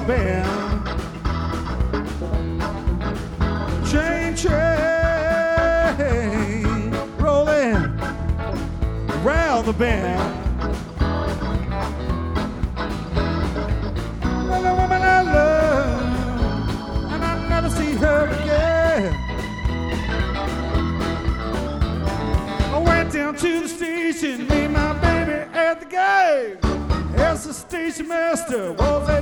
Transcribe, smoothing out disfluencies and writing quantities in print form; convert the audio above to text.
band. Chain, chain, rolling around the band. Well, the woman I love, and I never see her again. I went down to the station, meet my baby at the gate. As the station master was